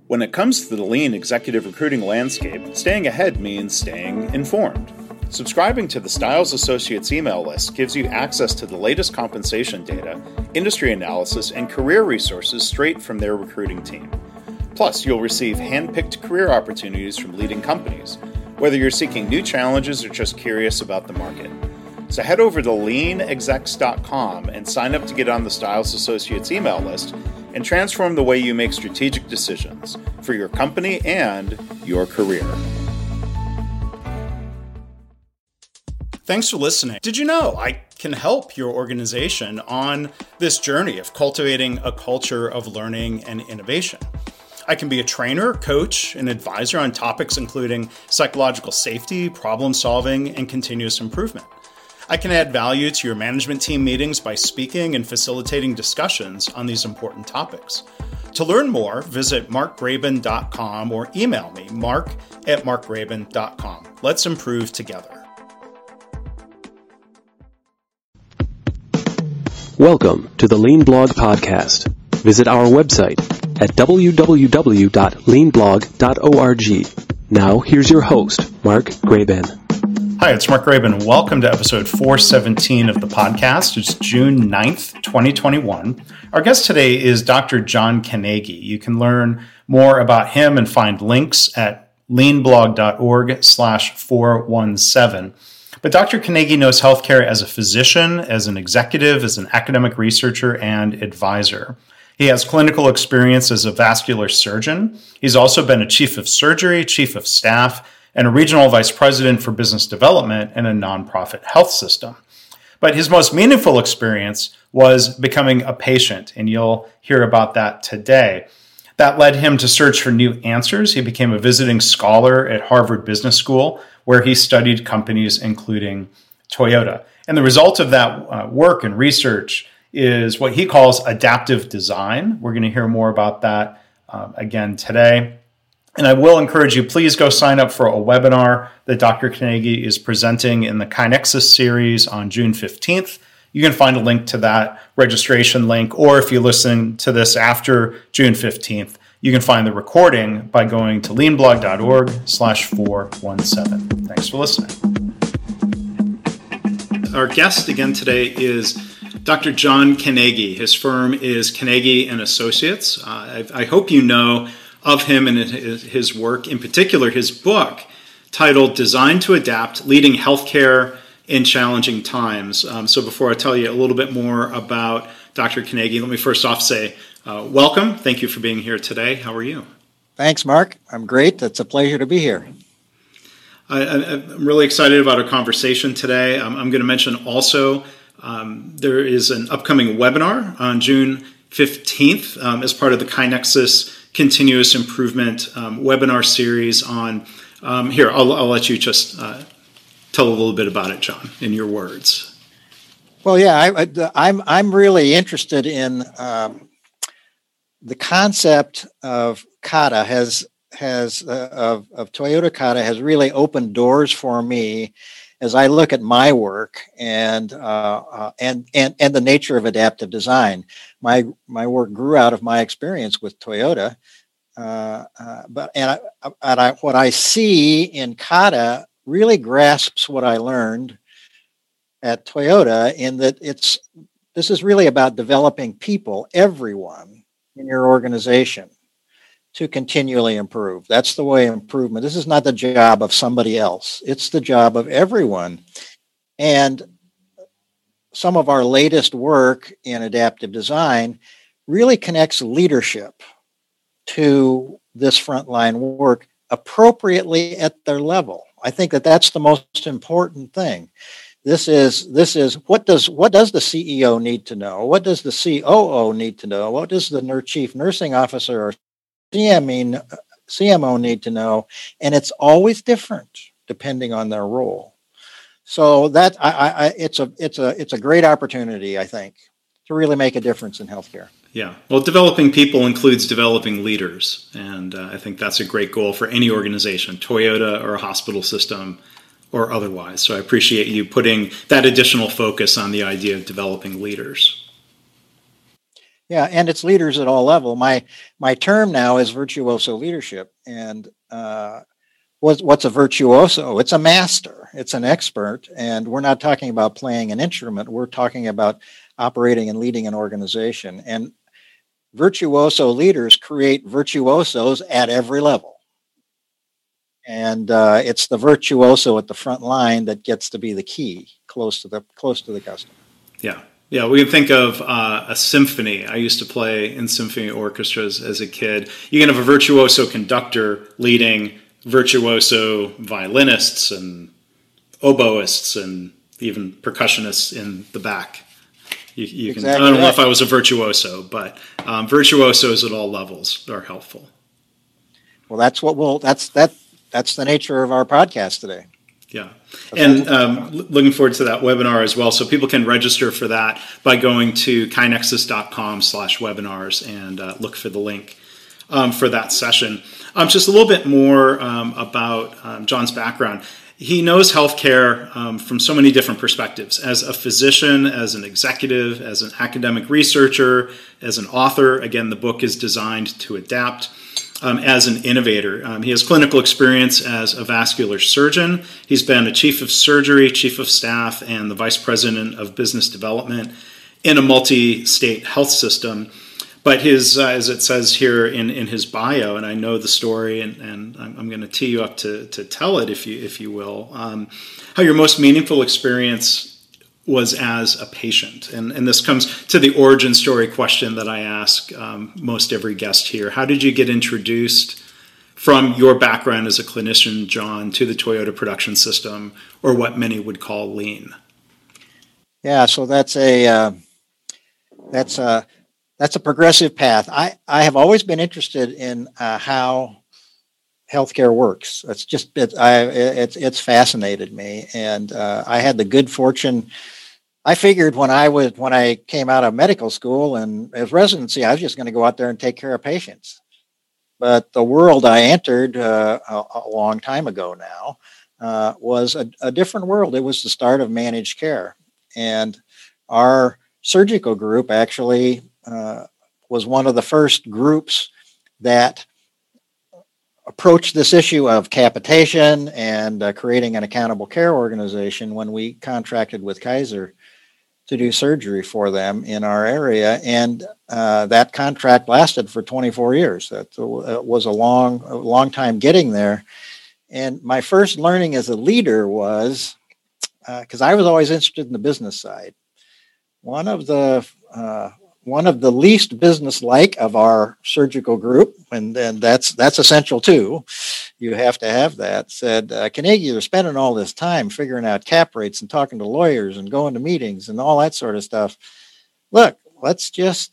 When it comes to the lean executive recruiting landscape, staying ahead means staying informed. Subscribing to the Stiles Associates email list gives you access to the latest compensation data, industry analysis, and career resources straight from their recruiting team. Plus, you'll receive hand-picked career opportunities from leading companies, whether you're seeking new challenges or just curious about the market. So head over to leanexecs.com and sign up to get on the Stiles Associates email list and transform the way you make strategic decisions for your company and your career. Thanks for listening. Did you know I can help your organization on this journey of cultivating a culture of learning and innovation? I can be a trainer, coach, and advisor on topics including psychological safety, problem solving, and continuous improvement. I can add value to your management team meetings by speaking and facilitating discussions on these important topics. To learn more, visit markgraban.com or email me, mark@markgraban.com. Let's improve together. Welcome to the Lean Blog Podcast. Visit our website at www.leanblog.org. Now, here's your host, Mark Graban. Hi, it's Mark Graban. Welcome to episode 417 of the podcast. It's June 9th, 2021. Our guest today is Dr. John Canegi. You can learn more about him and find links at leanblog.org/417. But Dr. Canegi knows healthcare as a physician, as an executive, as an academic researcher, and advisor. He has clinical experience as a vascular surgeon. He's also been a chief of surgery, chief of staff, and a regional vice president for business development in a nonprofit health system. But his most meaningful experience was becoming a patient, and you'll hear about that today. That led him to search for new answers. He became a visiting scholar at Harvard Business School, where he studied companies including Toyota. And the result of that work and research is what he calls adaptive design. We're going to hear more about that again today. And I will encourage you, please go sign up for a webinar that Dr. Canegi is presenting in the KaiNexus series on June 15th. You can find a link to that registration link, or if you listen to this after June 15th, you can find the recording by going to leanblog.org/417. Thanks for listening. Our guest again today is Dr. John Canegi. His firm is Canegi & Associates. I hope you know of him and his work, in particular his book titled Designed to Adapt, Leading Healthcare in Challenging Times. So before I tell you a little bit more about Dr. Canegi, let me first off say welcome. Thank you for being here today. How are you? Thanks, Mark. I'm great. It's a pleasure to be here. I'm really excited about our conversation today. I'm going to mention also there is an upcoming webinar on June 15th as part of the KaiNexus Continuous Improvement webinar series on, here, I'll let you just tell a little bit about it, John, in your words. Well, yeah, I'm really interested in the concept of Kata of Toyota Kata has really opened doors for me as I look at my work and the nature of adaptive design. My work grew out of my experience with Toyota, what I see in Kata really grasps what I learned at Toyota, in that this is really about developing people, everyone in your organization, to continually improve. That's the way improvement. This is not the job of somebody else. It's the job of everyone. And some of our latest work in adaptive design really connects leadership to this frontline work appropriately at their level. I think that that's the most important thing. This is what does the CEO need to know? What does the COO need to know? What does the chief nursing officer or CMO need to know? And it's always different depending on their role. So that it's a great opportunity, I think, to really make a difference in healthcare. Yeah. Well, developing people includes developing leaders. And I think that's a great goal for any organization, Toyota or a hospital system or otherwise. So I appreciate you putting that additional focus on the idea of developing leaders. Yeah, and it's leaders at all level. My term now is virtuoso leadership, and what's a virtuoso? It's a master. It's an expert, and we're not talking about playing an instrument. We're talking about operating and leading an organization. And virtuoso leaders create virtuosos at every level. And it's the virtuoso at the front line that gets to be the key, close to the customer. Yeah. Yeah, we can think of a symphony. I used to play in symphony orchestras as a kid. You can have a virtuoso conductor leading virtuoso violinists and oboists and even percussionists in the back. You exactly can, I don't know if I was a virtuoso, but virtuosos at all levels are helpful. Well, that's the nature of our podcast today. Yeah. And looking forward to that webinar as well. So people can register for that by going to kinexus.com/webinars and look for the link for that session. Just a little bit more about John's background. He knows healthcare from so many different perspectives, as a physician, as an executive, as an academic researcher, as an author. Again, the book is designed to adapt. As an innovator. He has clinical experience as a vascular surgeon. He's been a chief of surgery, chief of staff, and the vice president of business development in a multi-state health system. But his, as it says here in his bio, and I know the story, and I'm going to tee you up to tell it, if you will, how your most meaningful experience was as a patient. And this comes to the origin story question that I ask most every guest here. How did you get introduced from your background as a clinician, John, to the Toyota production system, or what many would call lean? Yeah, so that's a progressive path. I have always been interested in how healthcare works. It's fascinated me, and I had the good fortune. I figured when I came out of medical school and as residency, I was just going to go out there and take care of patients. But the world I entered a long time ago now was a different world. It was the start of managed care, and our surgical group actually was one of the first groups that approached this issue of capitation and creating an accountable care organization when we contracted with Kaiser to do surgery for them in our area. And that contract lasted for 24 years. That was a long time getting there. And my first learning as a leader was, because I was always interested in the business side, one of the least business-like of our surgical group, and then that's essential too. You have to have that. Said, Carnegie, you're spending all this time figuring out cap rates and talking to lawyers and going to meetings and all that sort of stuff. Look, let's just.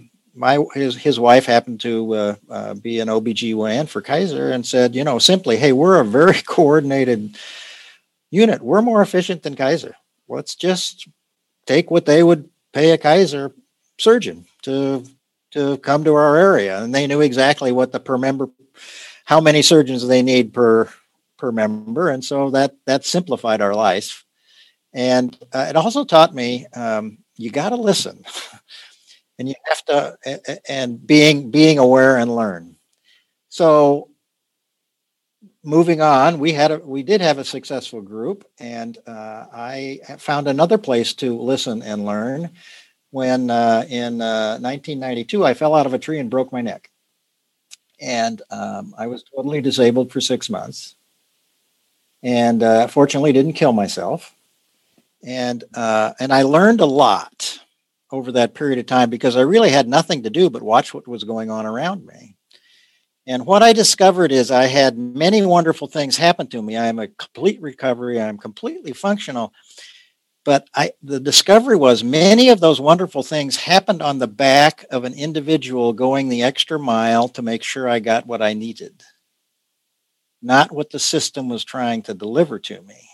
His wife happened to be an OBGYN for Kaiser and said, simply, hey, we're a very coordinated unit. We're more efficient than Kaiser. Let's just take what they would pay a Kaiser surgeon to come to our area, and they knew exactly what the per member, how many surgeons they need per member, and so that simplified our life. And it also taught me you got to listen, and you have to, and being aware and learn. So moving on, we did have a successful group, and I found another place to listen and learn. When in 1992, I fell out of a tree and broke my neck. And I was totally disabled for 6 months. And fortunately didn't kill myself. And I learned a lot over that period of time because I really had nothing to do but watch what was going on around me. And what I discovered is I had many wonderful things happen to me. I am a complete recovery. I'm completely functional. But the discovery was many of those wonderful things happened on the back of an individual going the extra mile to make sure I got what I needed, not what the system was trying to deliver to me.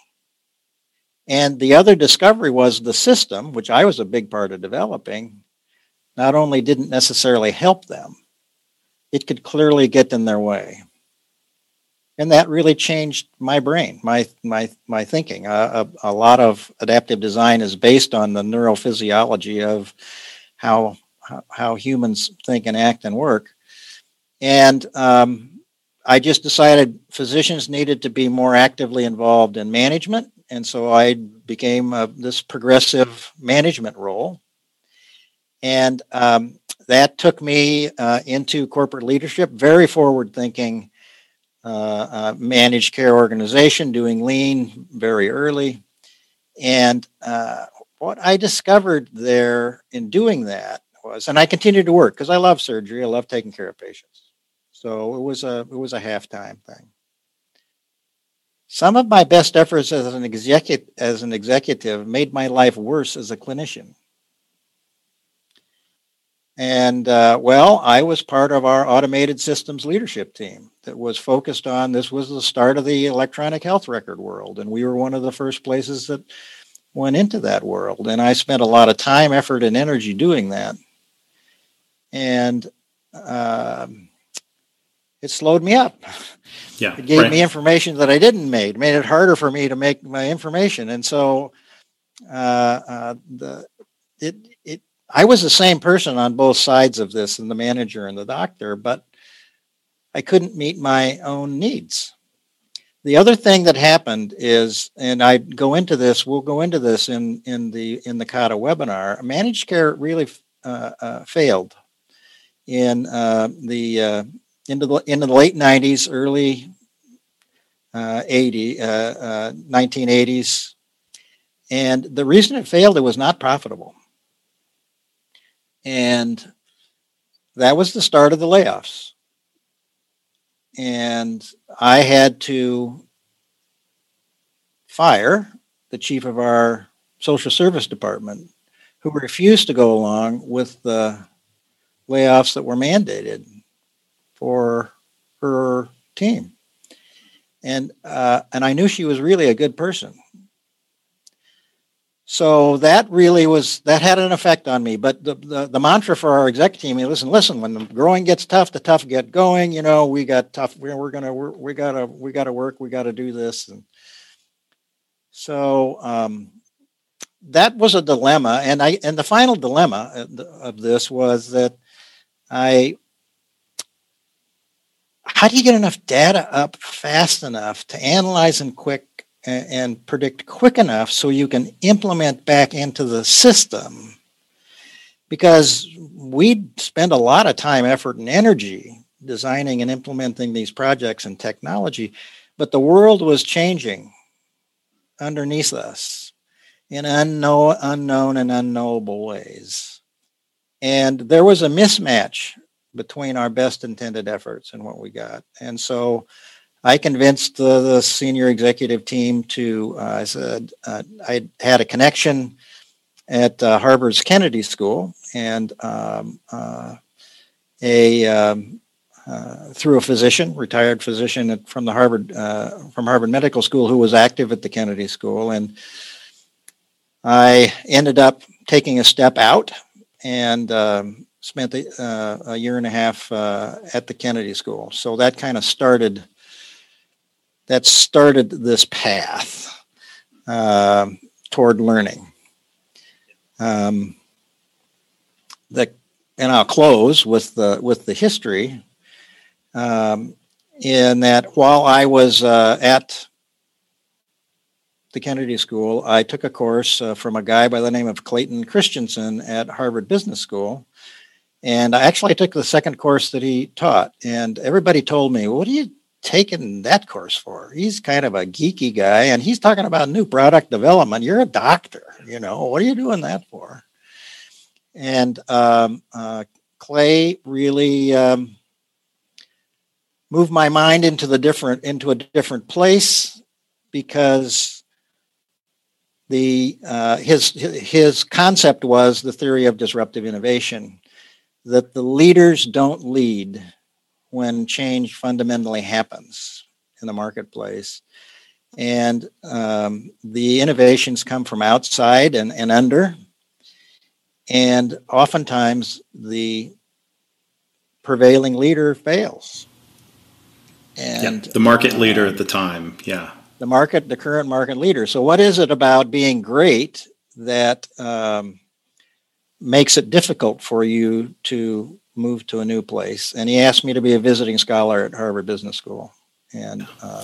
And the other discovery was the system, which I was a big part of developing, not only didn't necessarily help them, it could clearly get in their way. And that really changed my brain, my thinking. A lot of adaptive design is based on the neurophysiology of how how humans think and act and work. And I just decided physicians needed to be more actively involved in management. And so I became this progressive management role. And that took me into corporate leadership, very forward-thinking, managed care organization, doing lean very early. And what I discovered there in doing that was, and I continued to work because I love surgery, I love taking care of patients. So it was a halftime thing. Some of my best efforts as an executive made my life worse as a clinician. And I was part of our automated systems leadership team that was focused on, this was the start of the electronic health record world. And we were one of the first places that went into that world. And I spent a lot of time, effort, and energy doing that. And it slowed me up. Yeah, it gave me information that I didn't make. It made it harder for me to make my information. And so I was the same person on both sides of this, and the manager and the doctor, but I couldn't meet my own needs. The other thing that happened is, and we'll go into this in the CADA webinar, managed care really failed in into the late 90s, early 1980s. And the reason it failed, it was not profitable. And that was the start of the layoffs. And I had to fire the chief of our social service department, who refused to go along with the layoffs that were mandated for her team. And I knew she was really a good person. So that had an effect on me. But the mantra for our exec team is, listen, when the growing gets tough, the tough get going. You know, we got tough. We gotta work. We gotta do this. And so that was a dilemma. And the final dilemma of this was that how do you get enough data up fast enough to analyze and predict quick enough so you can implement back into the system? Because we'd spend a lot of time, effort, and energy designing and implementing these projects and technology, but the world was changing underneath us in unknown and unknowable ways. And there was a mismatch between our best intended efforts and what we got. And so I convinced the senior executive team to, I said, I had a connection at Harvard's Kennedy School, and through a physician, retired physician from Harvard Medical School, who was active at the Kennedy School. And I ended up taking a step out and spent a year and a half at the Kennedy School. So that kind of started this path toward learning. And I'll close with the history. In that, while I was at the Kennedy School, I took a course from a guy by the name of Clayton Christensen at Harvard Business School. And I actually took the second course that he taught. And everybody told me, what are you taking that course for? He's kind of a geeky guy, and he's talking about new product development. You're a doctor, what are you doing that for? And Clay really moved my mind into a different place, because his concept was the theory of disruptive innovation, that the leaders don't lead when change fundamentally happens in the marketplace. And the innovations come from outside and under. And oftentimes the prevailing leader fails. And the market leader at the time, yeah. The current market leader. So what is it about being great that makes it difficult for you to move to a new place. And he asked me to be a visiting scholar at Harvard Business School, and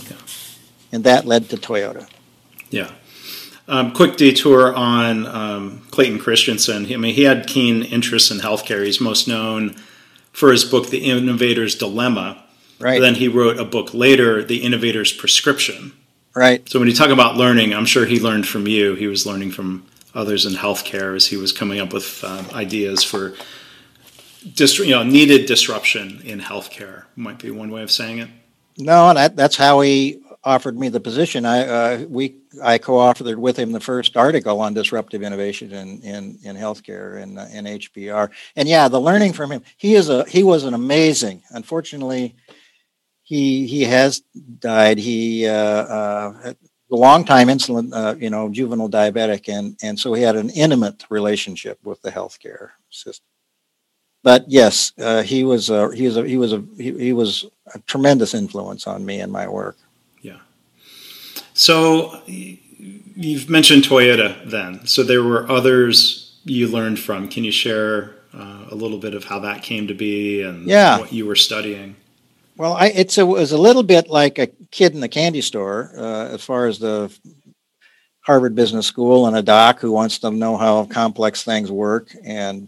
that led to Toyota. Yeah. Quick detour on Clayton Christensen. He had keen interest in healthcare. He's most known for his book, The Innovator's Dilemma. Right. But then he wrote a book later, The Innovator's Prescription. Right. So when you talk about learning, I'm sure he learned from you. He was learning from others in healthcare as he was coming up with ideas for needed disruption in healthcare. Might be one way of saying it. No, and that's how he offered me the position. I co-authored with him the first article on disruptive innovation in healthcare in HBR. And yeah, the learning from him. He was an amazing. Unfortunately, he has died. He a long time insulin, juvenile diabetic, and so he had an intimate relationship with the healthcare system. But yes, he was a tremendous influence on me and my work. Yeah. So you've mentioned Toyota then. So there were others you learned from. Can you share a little bit of how that came to be and what you were studying? Well, it was a little bit like a kid in the candy store as far as the Harvard Business School and a doc who wants to know how complex things work. And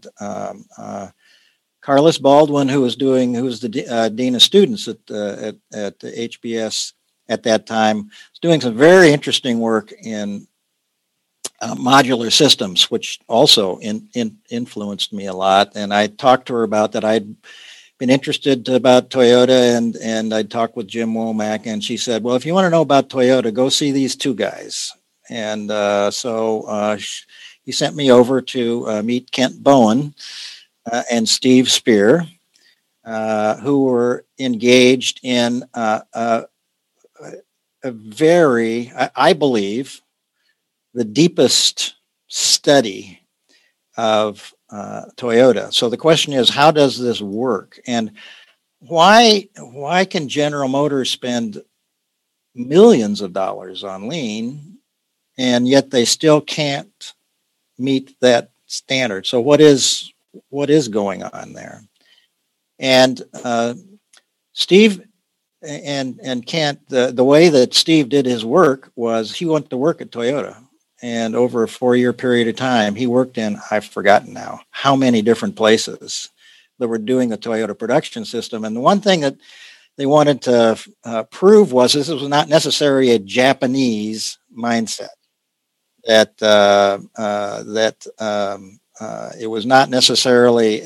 Carlos Baldwin, who was the dean of students at HBS at that time, was doing some very interesting work in modular systems, which also influenced me a lot. And I talked to her about that. I'd been interested about Toyota, and I'd talked with Jim Womack, and she said, well, if you want to know about Toyota, go see these two guys. And so he sent me over to meet Kent Bowen and Steve Spear, who were engaged in a very, I believe, the deepest study of Toyota. So the question is, how does this work? And why can General Motors spend millions of dollars on lean, and yet they still can't meet that standard? So what is going on there? And Steve and Kent, the way that Steve did his work was he went to work at Toyota. And over a 4-year period of time, he worked in, I've forgotten now, how many different places that were doing the Toyota production system. And the one thing that they wanted to prove was this was not necessarily a Japanese mindset, that it was not necessarily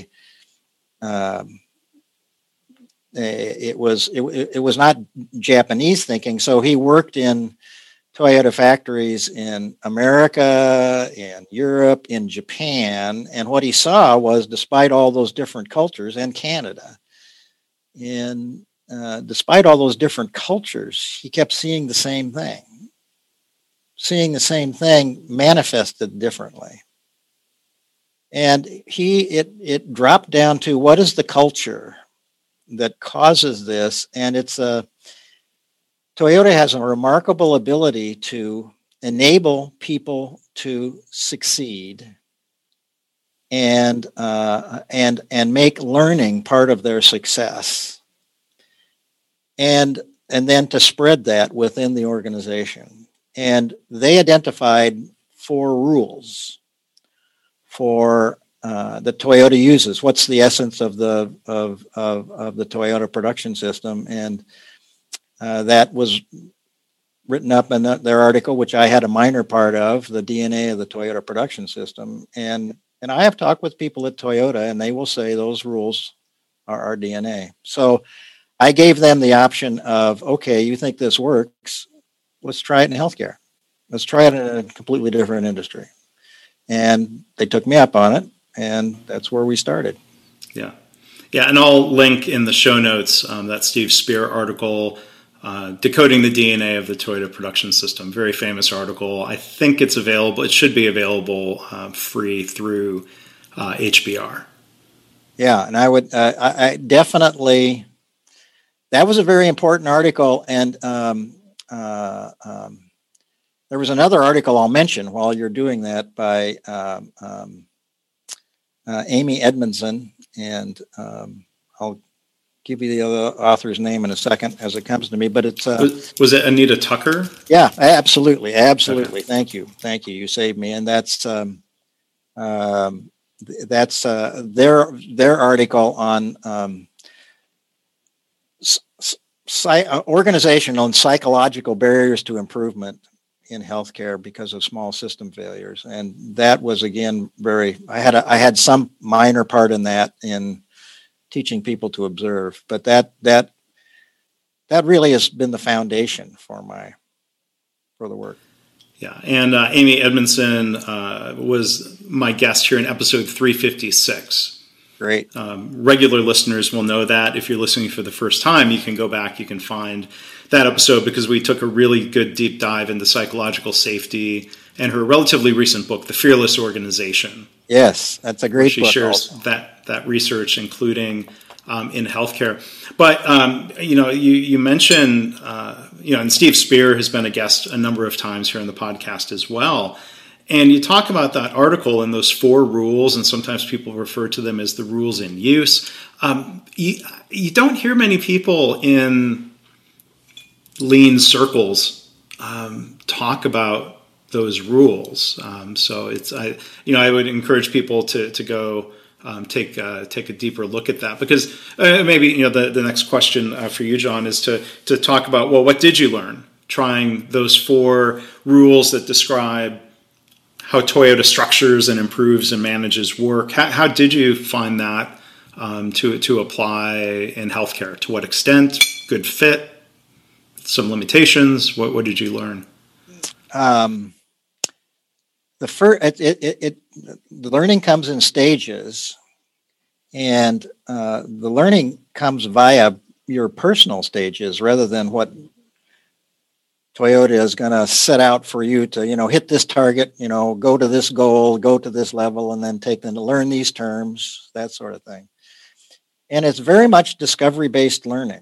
it was not Japanese thinking. So he worked in Toyota factories in America, in Europe, in Japan, and what he saw was, despite all those different cultures, and Canada, despite all those different cultures, he kept seeing the same thing manifested differently. And it dropped down to, what is the culture that causes this? And Toyota has a remarkable ability to enable people to succeed and make learning part of their success, and then to spread that within the organization. And they identified 4 rules for that Toyota uses. What's the essence of the Toyota production system? And that was written up in their article, which I had a minor part of, the DNA of the Toyota production system. And I have talked with people at Toyota, and they will say those rules are our DNA. So I gave them the option of, okay, you think this works? Let's try it in healthcare. Let's try it in a completely different industry. And they took me up on it, and that's where we started. Yeah. Yeah, and I'll link in the show notes that Steve Spear article, Decoding the DNA of the Toyota Production System. Very famous article. I think it's available. It should be available free through HBR. Yeah, and I definitely, that was a very important article. And there was another article I'll mention while you're doing that by Amy Edmondson, and I'll give you the other author's name in a second as it comes to me. But it's was it Anita Tucker? Yeah, absolutely. Okay. Thank you. You saved me, and that's their article on organizational and psychological barriers to improvement in healthcare because of small system failures. And that was, again, I had some minor part in that, in teaching people to observe, but that really has been the foundation for the work. Yeah, and Amy Edmondson was my guest here in episode 356. Great. Regular listeners will know that. If you're listening for the first time, you can go back, you can find that episode, because we took a really good deep dive into psychological safety and her relatively recent book, The Fearless Organization. Yes, that's a great book. She shares also. that research, including in healthcare. But, you mentioned, and Steve Spear has been a guest a number of times here on the podcast as well. And you talk about that article and those 4 rules, and sometimes people refer to them as the rules in use. You don't hear many people in lean circles talk about those rules. So I would encourage people to go take a deeper look at that, because maybe the next question for you, John, is to talk about, well, what did you learn trying those 4 rules that describe how Toyota structures and improves and manages work? How did you find that to apply in healthcare? To what extent? Good fit? Some limitations? What did you learn? The learning comes in stages, and the learning comes via your personal stages rather than what Toyota is going to set out for you to, hit this target, go to this goal, go to this level, and then take them to learn these terms, that sort of thing. And it's very much discovery-based learning.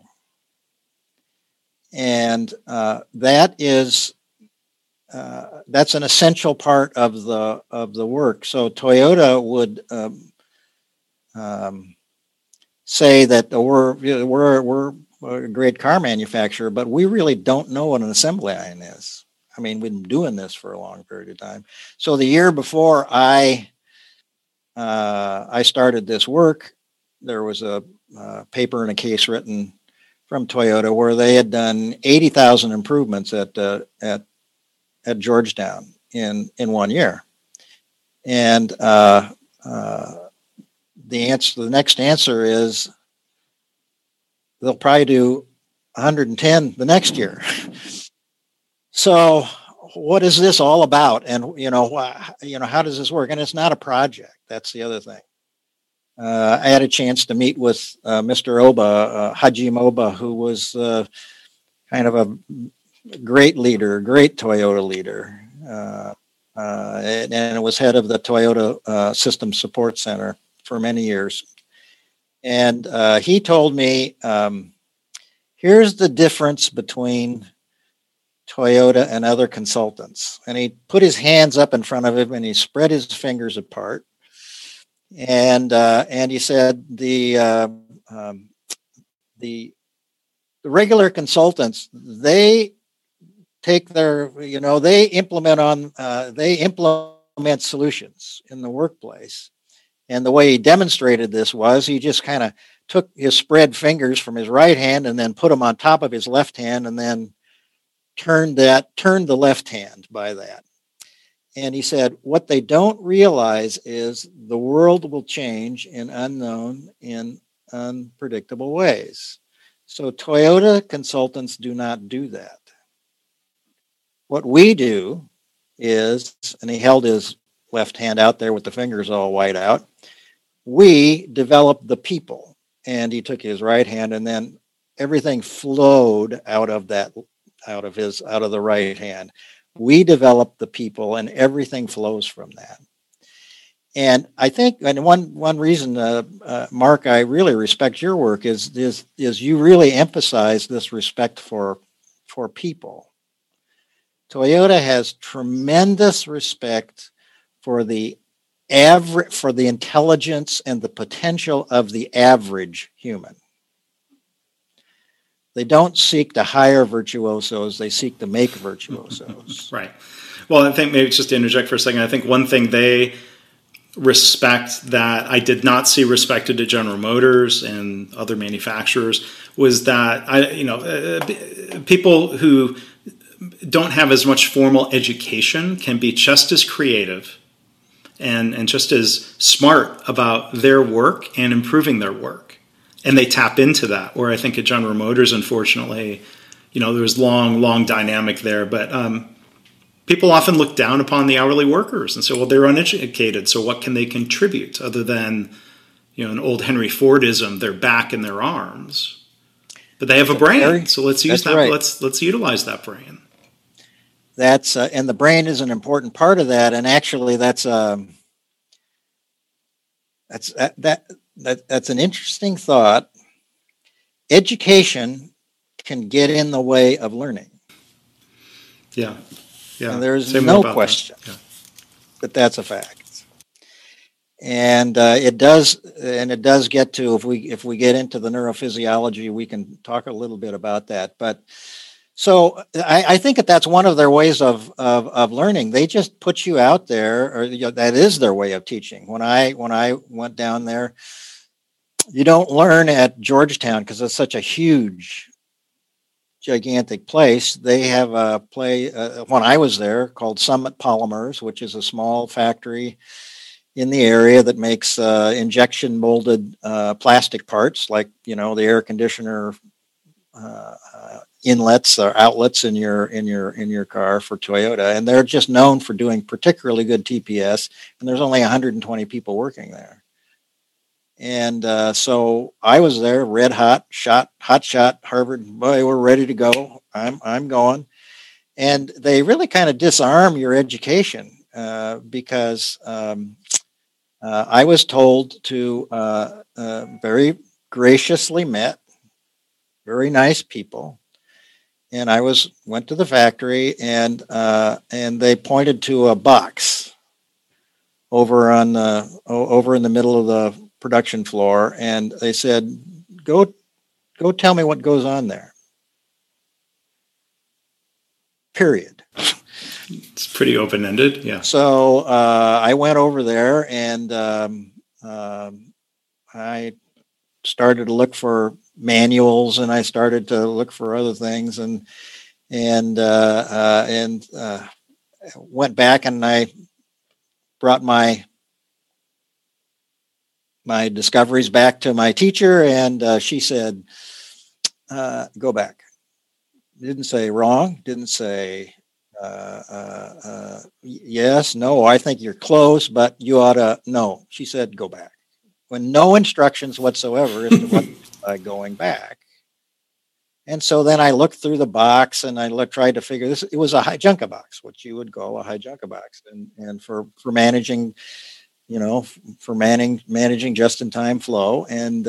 And that's an essential part of the work. So Toyota would say that we're a great car manufacturer, but we really don't know what an assembly line is. I mean, we've been doing this for a long period of time. So the year before I started this work, there was a paper and a case written from Toyota where they had done 80,000 improvements at Georgetown in 1 year. And the next answer is they'll probably do 110 the next year. So what is this all about? And, how does this work? And it's not a project. That's the other thing. I had a chance to meet with Mr. Oba, Hajime Oba, who was kind of a great leader, great Toyota leader. And was head of the Toyota System Support Center for many years. And he told me, here's the difference between Toyota and other consultants. And he put his hands up in front of him and he spread his fingers apart. And he said the regular consultants, they take they implement solutions in the workplace. And the way he demonstrated this was he just kind of took his spread fingers from his right hand and then put them on top of his left hand and then turned the left hand by that. And he said, what they don't realize is the world will change in unknown, in unpredictable ways. So Toyota consultants do not do that. What we do is, and he held his left hand out there with the fingers all white out, we develop the people. And he took his right hand and then everything flowed out of the right hand. We develop the people and everything flows from that. And I think, and one reason, Mark, I really respect your work is you really emphasize this respect for people. Toyota has tremendous respect for the for the intelligence and the potential of the average human. They don't seek to hire virtuosos, they seek to make virtuosos. Right. Well, I think maybe just to interject for a second, I think one thing they respect that I did not see respected at General Motors and other manufacturers was that people who don't have as much formal education can be just as creative and just as smart about their work and improving their work. And they tap into that. Where I think at General Motors, unfortunately, there was long dynamic there. But people often look down upon the hourly workers and say, well, they're uneducated, so what can they contribute other than, an old Henry Fordism, their back and their arms. But they have a brain, so let's use that. Right. Let's utilize that brain. That's and the brain is an important part of that. And actually, that's an interesting thought. Education can get in the way of learning. Yeah. And there's no question that that's a fact. And it does get to, if we get into the neurophysiology, we can talk a little bit about that. But so I think that's one of their ways of learning. They just put you out there, or that is their way of teaching. When I went down there, you don't learn at Georgetown because it's such a huge, gigantic place. They have a play when I was there called Summit Polymers, which is a small factory in the area that makes injection molded plastic parts, like the air conditioner inlets or outlets in your car for Toyota, and they're just known for doing particularly good TPS. And there's only 120 people working there. And so I was there, red hot shot, Harvard. Boy, we're ready to go. I'm going, and they really kind of disarm your education because I was told to very graciously met very nice people, and I went to the factory, and they pointed to a box over in the middle of the production floor, and they said, go tell me what goes on there. Period. It's pretty open-ended. Yeah. So I went over there, and I started to look for manuals, and I started to look for other things, and went back, and I brought my discoveries back to my teacher, and she said, go back. Didn't say wrong, didn't say yes, no, I think you're close, but you ought to, no. She said, go back. When no instructions whatsoever as to what going back. And so then I looked through the box, and I tried to figure this. It was a Heijunka box, what you would call a Heijunka box, and for managing, for managing just-in-time flow, and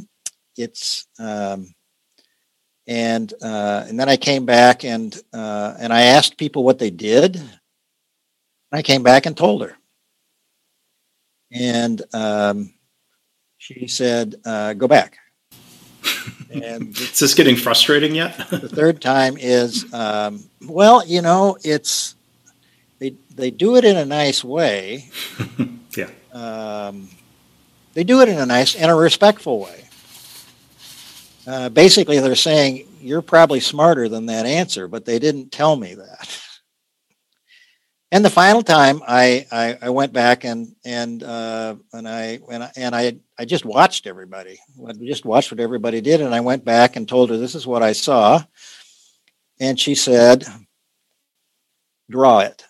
and then I came back, and I asked people what they did. I came back and told her, and she said, "Go back." And is this getting frustrating yet? The third time is, it's they do it in a nice way. Yeah. They do it in a respectful way. Basically, they're saying you're probably smarter than that answer, but they didn't tell me that. And the final time, I went back and I just watched everybody. I just watched what everybody did, and I went back and told her, "This is what I saw," and she said, "Draw it."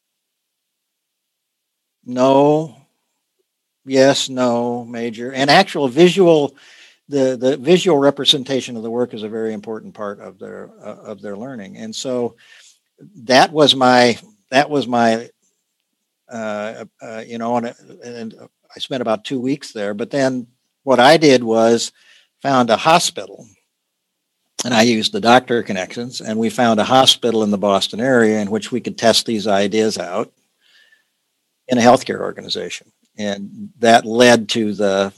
No, yes, no, major, and actual visual. The visual representation of the work is a very important part of their learning, and so that was my and I spent about 2 weeks there. But then what I did was found a hospital, and I used the doctor connections, and we found a hospital in the Boston area in which we could test these ideas out in a healthcare organization. and that led to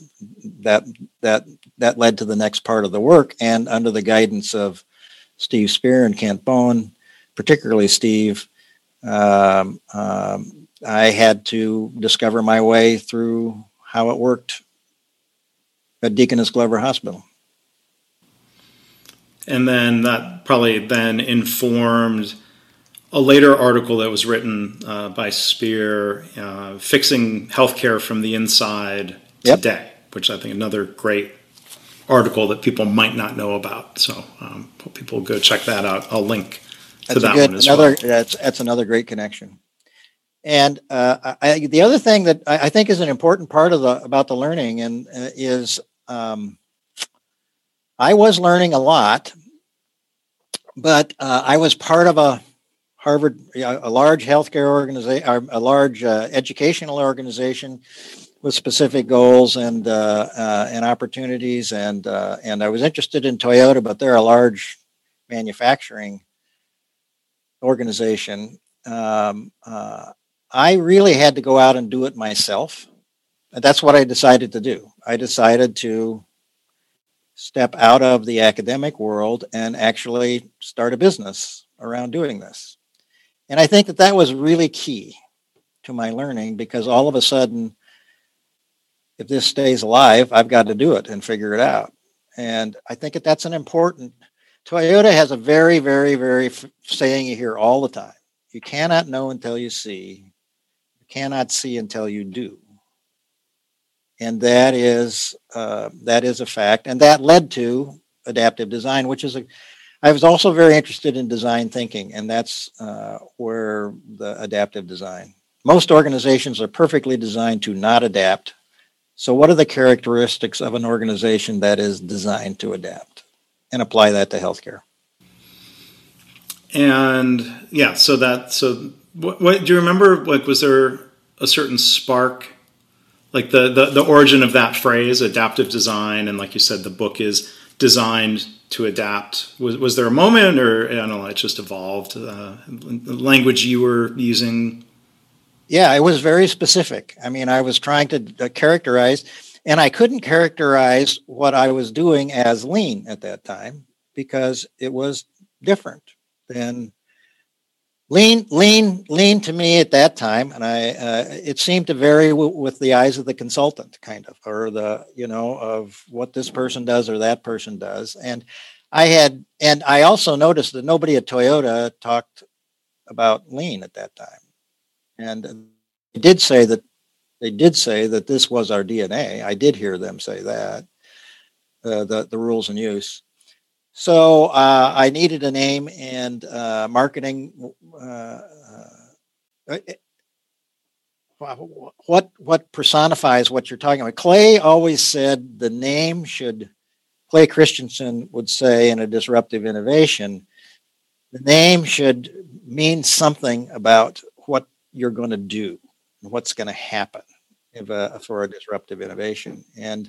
that led to the next part of the work. And under the guidance of Steve Spear and Kent Bone, particularly Steve, I had to discover my way through how it worked at Deaconess Glover Hospital. And then that probably then informed a later article that was written by Spear, Fixing Healthcare from the Inside Today, which I think another great article that people might not know about. So hope people go check that out. I'll link to that one as well. That's another great connection. And the other thing that I think is an important part of about the learning is I was learning a lot, but I was part of a Harvard, a large healthcare organization, a large educational organization with specific goals and opportunities, and I was interested in Toyota, but they're a large manufacturing organization. I really had to go out and do it myself, and that's what I decided to do. I decided to step out of the academic world and actually start a business around doing this. And I think that was really key to my learning, because all of a sudden, if this stays alive, I've got to do it and figure it out. And I think that's an important. Toyota has a very, very, very saying you hear all the time. You cannot know until you see. You cannot see until you do. And that is a fact. And that led to adaptive design, which is I was also very interested in design thinking, and that's where the adaptive design. Most organizations are perfectly designed to not adapt. So what are the characteristics of an organization that is designed to adapt? And apply that to healthcare. And yeah, so what do you remember? Like, was there a certain spark, like the origin of that phrase, adaptive design? And like you said, the book is designed to adapt. Was there a moment, or I don't know, it just evolved? The language you were using? Yeah, it was very specific. I mean, I was trying to characterize, and I couldn't characterize what I was doing as lean at that time because it was different than lean to me at that time. And it seemed to vary with the eyes of the consultant, kind of, or of what this person does or that person does. And I also noticed that nobody at Toyota talked about lean at that time. And they did say that this was our DNA. I did hear them say that, the rules in use. So I needed a name, and marketing. What personifies what you're talking about? Clay always said the name should. Clay Christensen would say in A Disruptive Innovation, the name should mean something about what you're going to do and what's going to happen for a disruptive innovation. And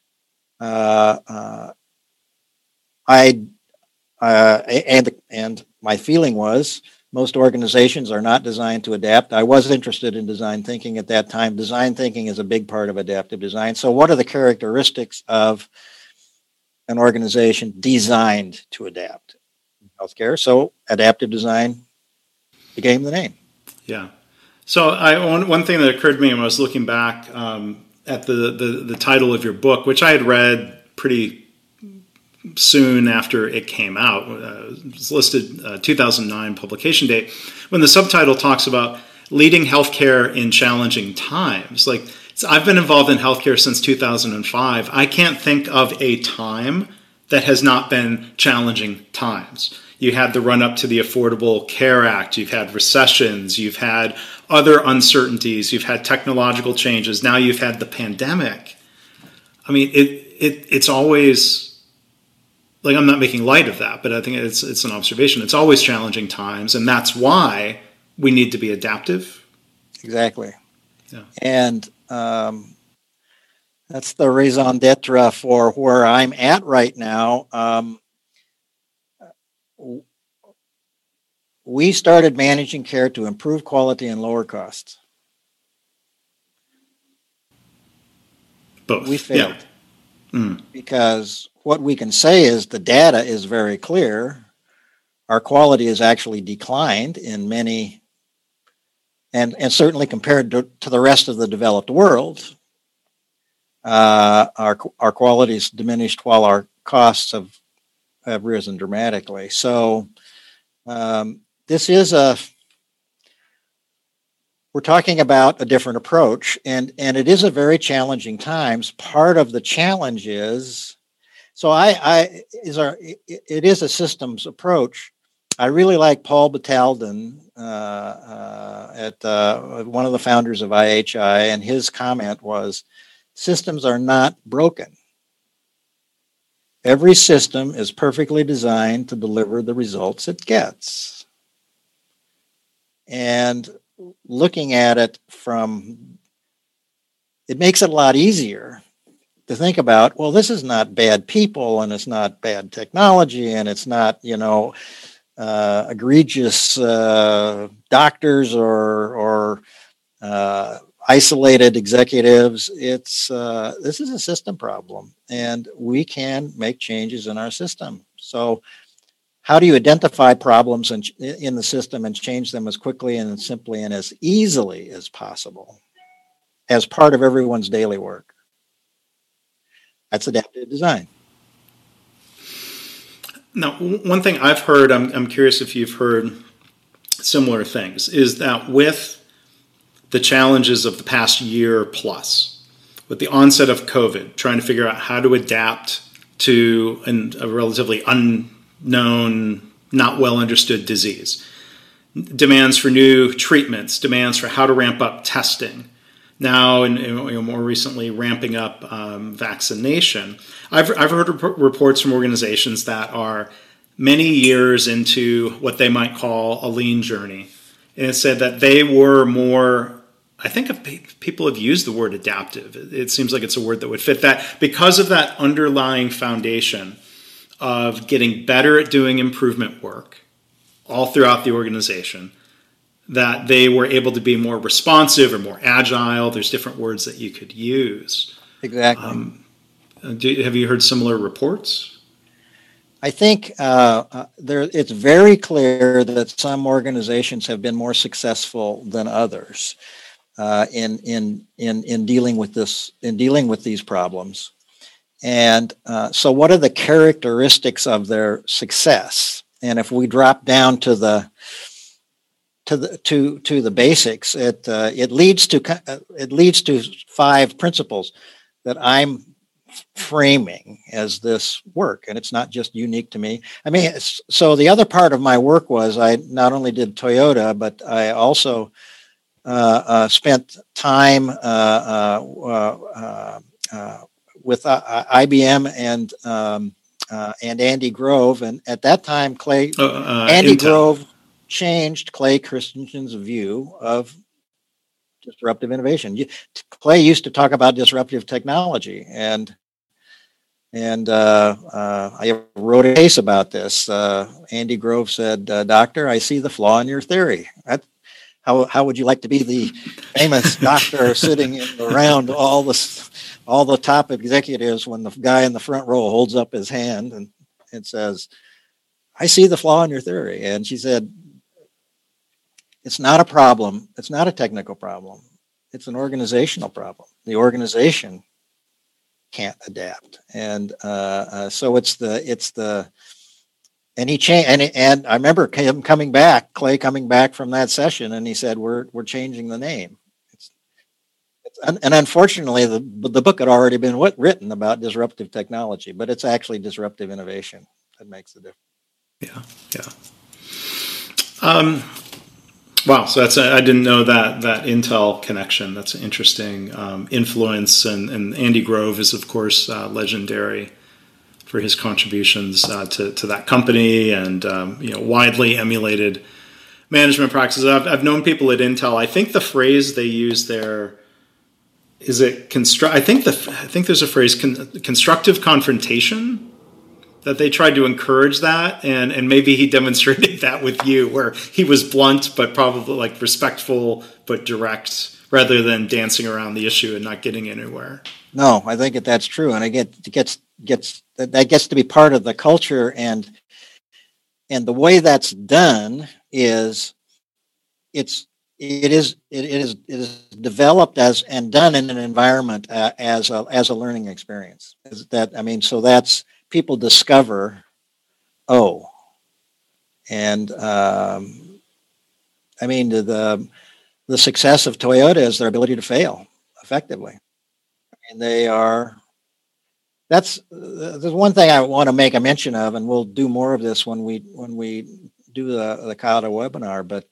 and my feeling was most organizations are not designed to adapt. I was interested in design thinking at that time. Design thinking is a big part of adaptive design. So what are the characteristics of an organization designed to adapt in healthcare? So adaptive design became the name. Yeah. So one thing that occurred to me when I was looking back at the title of your book, which I had read pretty soon after it came out, it was listed 2009 publication date, when the subtitle talks about leading healthcare in challenging times. Like, I've been involved in healthcare since 2005. I can't think of a time that has not been challenging times. You had the run up to the Affordable Care Act. You've had recessions. You've had other uncertainties. You've had technological changes. Now you've had the pandemic. I mean, it's always, like, I'm not making light of that, but I think it's an observation. It's always challenging times, and that's why we need to be adaptive. Exactly. Yeah. And that's the raison d'etre for where I'm at right now. We started managing care to improve quality and lower costs. Both. We failed. Yeah. Because what we can say is the data is very clear. Our quality has actually declined in many, and certainly compared to the rest of the developed world, our quality is diminished while our costs have risen dramatically. So this is we're talking about a different approach, and it is a very challenging times. Part of the challenge is, it is a systems approach. I really like Paul Batalden, one of the founders of IHI, and his comment was, systems are not broken. Every system is perfectly designed to deliver the results it gets. And looking at it it makes it a lot easier to think about, well, this is not bad people, and it's not bad technology, and it's not, egregious doctors or isolated executives. This is a system problem, and we can make changes in our system. So how do you identify problems in the system and change them as quickly and as simply and as easily as possible as part of everyone's daily work? That's adaptive design. Now, one thing I've heard, I'm curious if you've heard similar things, is that with the challenges of the past year plus, with the onset of COVID, trying to figure out how to adapt to a relatively unknown, not well understood disease, demands for new treatments, demands for how to ramp up testing, now and more recently ramping up vaccination. I've heard reports from organizations that are many years into what they might call a lean journey, and it said that they were more, I think people have used the word adaptive. It seems like it's a word that would fit that, because of that underlying foundation of getting better at doing improvement work all throughout the organization, that they were able to be more responsive or more agile. There's different words that you could use. Exactly. Have you heard similar reports? I think it's very clear that some organizations have been more successful than others in dealing with these problems. And so, what are the characteristics of their success? And if we drop down to the basics, it leads to 5 principles that I'm framing as this work, and it's not just unique to me. I mean, so the other part of my work was I not only did Toyota, but I also spent time with IBM and Andy Grove, and at that time, Andy Grove changed Clay Christensen's view of disruptive innovation. Clay used to talk about disruptive technology, and I wrote a case about this. Andy Grove said, "Doctor, I see the flaw in your theory." How would you like to be the famous doctor sitting around all the top executives when the guy in the front row holds up his hand and says, "I see the flaw in your theory"? And she said, "It's not a problem. It's not a technical problem. It's an organizational problem. The organization can't adapt." And so and he changed. And I remember him Clay coming back from that session, and he said, "We're changing the name." And unfortunately, the book had already been written about disruptive technology, but it's actually disruptive innovation that makes the difference. Yeah. Wow. So I didn't know that Intel connection. That's an interesting influence. And Andy Grove is, of course, legendary for his contributions to that company, and widely emulated management practices. I've known people at Intel. I think the phrase they use there is it I think there's a phrase, constructive confrontation, that they tried to encourage that, and maybe he demonstrated that with you, where he was blunt but probably respectful but direct rather than dancing around the issue and not getting anywhere. No, I think that's true, and that gets to be part of the culture, and the way that's done is it is developed as and done in an environment as a learning experience. Is that, I mean, so that's people discover, oh, and I mean the success of Toyota is their ability to fail effectively, and that's there's one thing I want to make a mention of, and we'll do more of this when we do the CAUTA webinar, but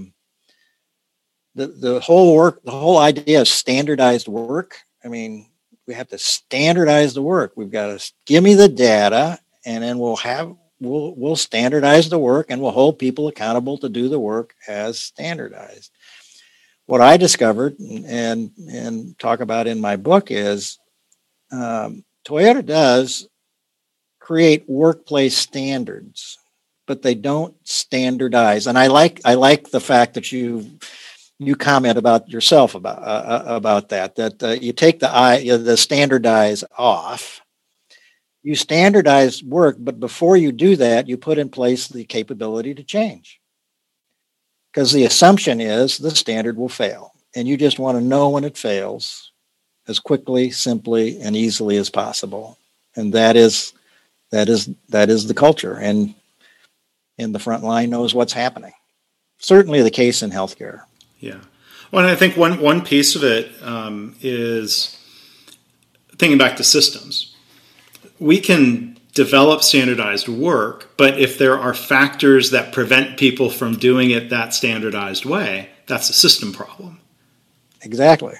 the whole idea of standardized work. I mean, we have to standardize the work. We've got to give me the data, and then we'll standardize the work, and we'll hold people accountable to do the work as standardized. What I discovered and talk about in my book is Toyota does create workplace standards, but they don't standardize. And I like the fact that you comment about yourself about that you take the standardize off. You standardize work, but before you do that, you put in place the capability to change. Because the assumption is the standard will fail, and you just want to know when it fails as quickly, simply, and easily as possible. And that is the culture, and the front line knows what's happening. Certainly the case in healthcare. Yeah. Well, and I think one piece of it is thinking back to systems. We can develop standardized work, but if there are factors that prevent people from doing it that standardized way, that's a system problem. Exactly.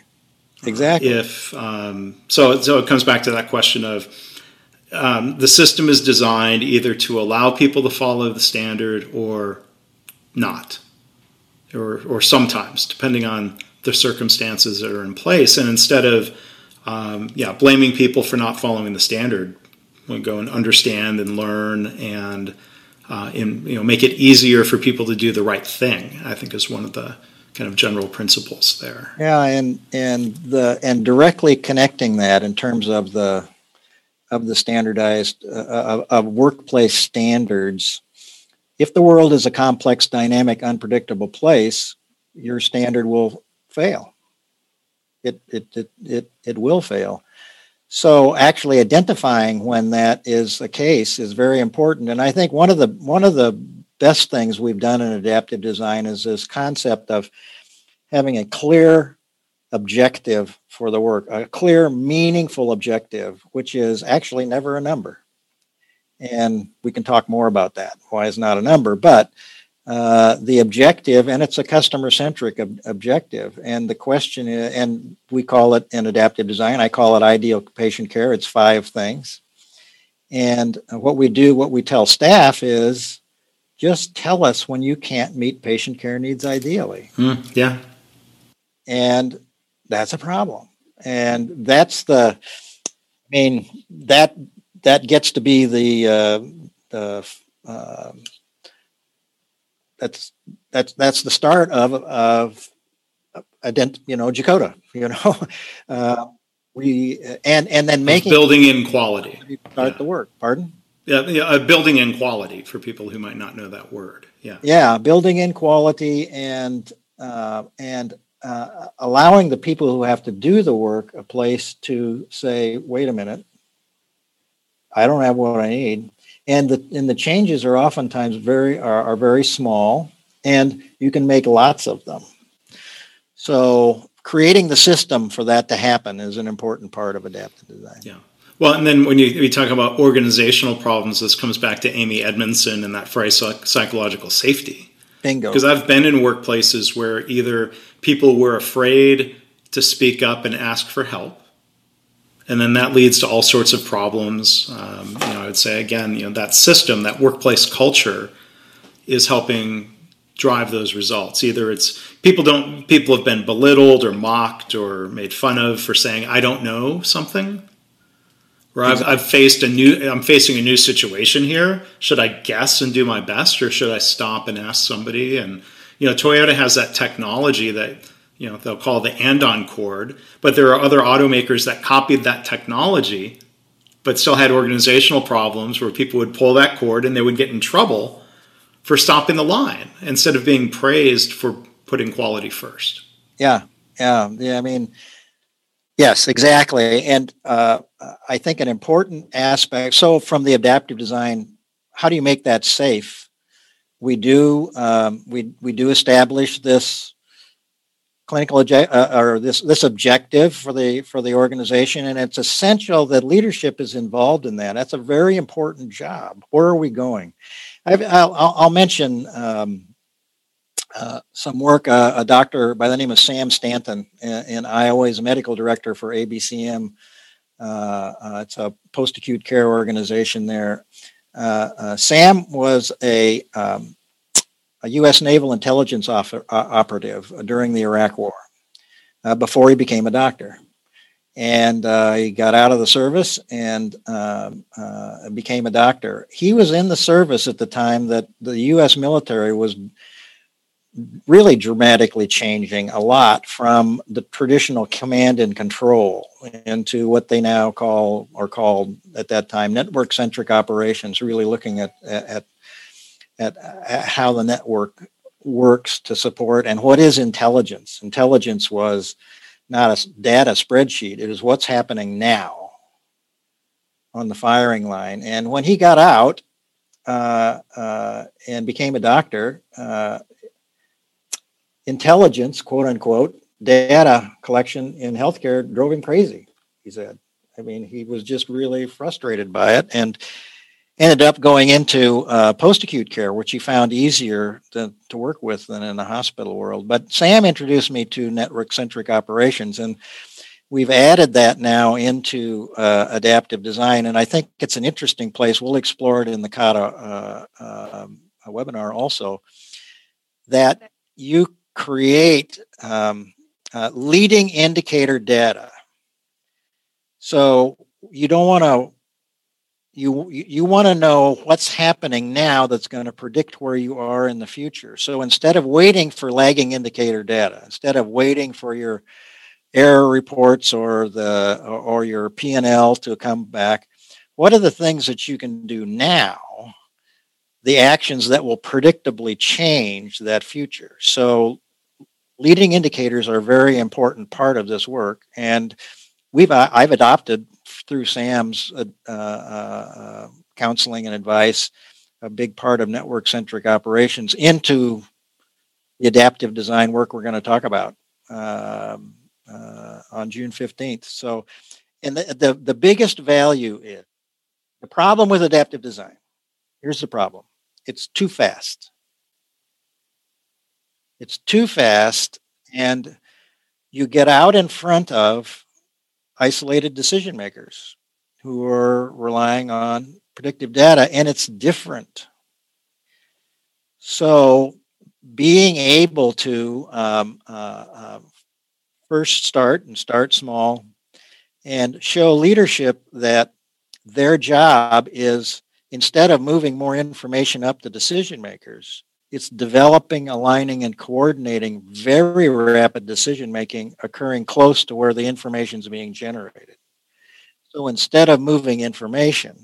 So it comes back to that question of the system is designed either to allow people to follow the standard or not, or sometimes, depending on the circumstances that are in place. And instead of blaming people for not following the standard, we'll go and understand and learn and make it easier for people to do the right thing, I think is one of the kind of general principles there. Yeah, and directly connecting that in terms of the standardized of workplace standards. If the world is a complex, dynamic, unpredictable place, your standard will fail. It will fail. So actually identifying when that is the case is very important. And I think one of the best things we've done in adaptive design is this concept of having a clear objective for the work, a clear, meaningful objective, which is actually never a number. And we can talk more about that, why it's not a number, but the objective, and it's a customer-centric objective. And the question is, and we call it in adaptive design, I call it ideal patient care. It's 5 things. And what we tell staff is, just tell us when you can't meet patient care needs ideally. Yeah. And that's a problem. And that's that gets to be that's the start of Dakota. And then making building in quality. Start the work. Pardon? Yeah, building in quality for people who might not know that word. Yeah. Yeah, building in quality and allowing the people who have to do the work a place to say, wait a minute, I don't have what I need. And the changes are oftentimes very small, and you can make lots of them. So creating the system for that to happen is an important part of adaptive design. Yeah. Well, and then when you talk about organizational problems, this comes back to Amy Edmondson and that phrase psychological safety. Bingo. Because I've been in workplaces where either people were afraid to speak up and ask for help, and then that leads to all sorts of problems. I would say, again, that system, that workplace culture is helping drive those results. Either it's people have been belittled or mocked or made fun of for saying, I don't know something. Or I'm facing a new situation here. Should I guess and do my best, or should I stop and ask somebody? And Toyota has that technology that they'll call the Andon cord, but there are other automakers that copied that technology, but still had organizational problems where people would pull that cord and they would get in trouble for stopping the line instead of being praised for putting quality first. Yeah. I mean, yes, exactly. And I think an important aspect. So, from the adaptive design, how do you make that safe? We do establish this clinical or this objective for the organization, and it's essential that leadership is involved in that. That's a very important job. Where are we going? I'll mention some work. A doctor by the name of Sam Stanton in Iowa is a medical director for ABCM. It's a post-acute care organization there. Sam was a U.S. Naval Intelligence operative during the Iraq War before he became a doctor. And he got out of the service and became a doctor. He was in the service at the time that the U.S. military was really dramatically changing a lot from the traditional command and control into what they now called at that time network-centric operations, really looking at how the network works to support and what is intelligence. Intelligence was not a data spreadsheet. It is what's happening now on the firing line. And when he got out and became a doctor, intelligence, quote unquote, data collection in healthcare drove him crazy, he said. I mean, he was just really frustrated by it and ended up going into post-acute care, which he found easier to work with than in the hospital world. But Sam introduced me to network-centric operations, and we've added that now into adaptive design. And I think it's an interesting place. We'll explore it in the Kata webinar also, that you create leading indicator data. So you don't want to you want to know what's happening now that's going to predict where you are in the future. So instead of waiting for lagging indicator data, instead of waiting for your error reports or your P&L to come back, what are the things that you can do now, the actions that will predictably change that future? So leading indicators are a very important part of this work, and I've adopted through Sam's counseling and advice a big part of network-centric operations into the adaptive design work we're going to talk about on June 15th. So, and the biggest value is the problem with adaptive design. Here's the problem. It's too fast. It's too fast, and you get out in front of isolated decision makers who are relying on predictive data, and it's different. So being able to first start small and show leadership that their job is, instead of moving more information up to decision makers, it's developing, aligning, and coordinating very rapid decision making occurring close to where the information is being generated. So instead of moving information,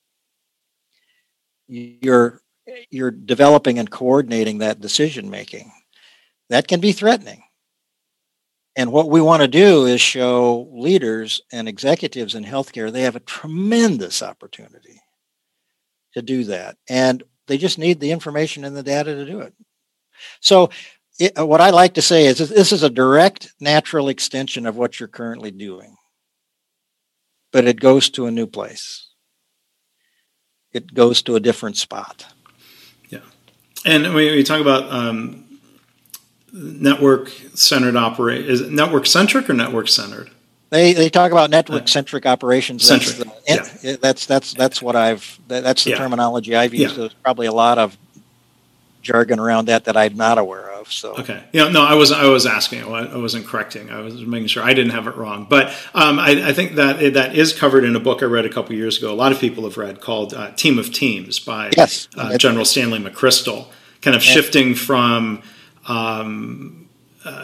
you're developing and coordinating that decision making. That can be threatening. And what we want to do is show leaders and executives in healthcare they have a tremendous opportunity to do that. And they just need the information and the data to do it. So what I like to say is this is a direct, natural extension of what you're currently doing. But it goes to a new place. It goes to a different spot. Yeah. And when you talk about network-centered operate, is it network-centric or network-centered? They talk about network-centric operations. Centric. That's what that's the terminology I've used. There's probably a lot of jargon around that I'm not aware of. So okay, no, I was asking. I wasn't correcting. I was making sure I didn't have it wrong. But I think that is covered in a book I read a couple years ago. A lot of people have read called "Team of Teams" by General Stanley McChrystal. Kind of shifting from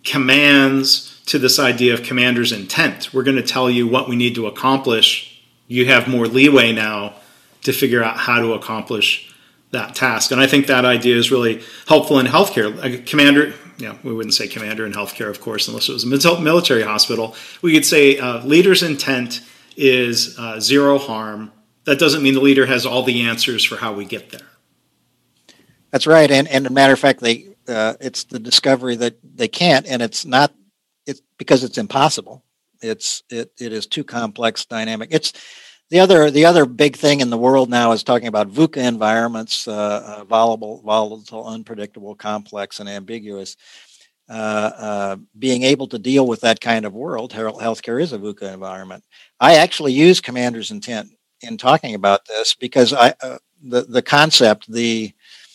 commands to this idea of commander's intent. We're going to tell you what we need to accomplish. You have more leeway now to figure out how to accomplish that task. And I think that idea is really helpful in healthcare. A commander, we wouldn't say commander in healthcare, of course, unless it was a military hospital. We could say leader's intent is zero harm. That doesn't mean the leader has all the answers for how we get there. That's right. And as a matter of fact, it's the discovery that they can't, and it's because it's impossible. It is too complex, dynamic. It's the other big thing in the world now is talking about VUCA environments, volatile, unpredictable, complex, and ambiguous. Being able to deal with that kind of world, healthcare is a VUCA environment. I actually use commander's intent in talking about this because the concept, the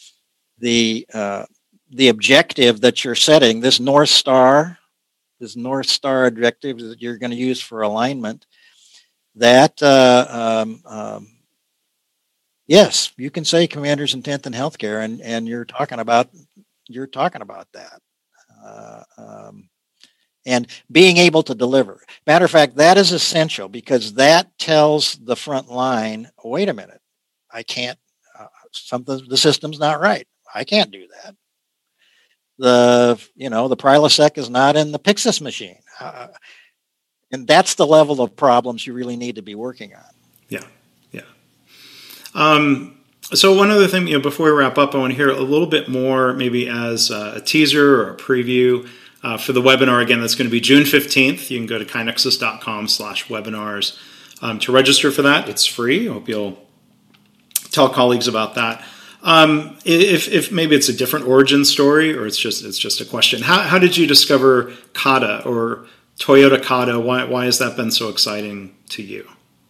objective that you're setting, this North Star objective that you're going to use for alignment, that yes, you can say commander's intent in healthcare, and you're talking about that, and being able to deliver. Matter of fact, that is essential because that tells the front line, wait a minute, I can't. The system's not right. I can't do that. The Prilosec is not in the Pyxis machine. And that's the level of problems you really need to be working on. Yeah. So one other thing, before we wrap up, I want to hear a little bit more, maybe as a teaser or a preview for the webinar. Again, that's going to be June 15th. You can go to kinexus.com/webinars to register for that. It's free. I hope you'll tell colleagues about that. If maybe it's a different origin story, or it's just a question. How did you discover Kata or Toyota Kata? Why has that been so exciting to you?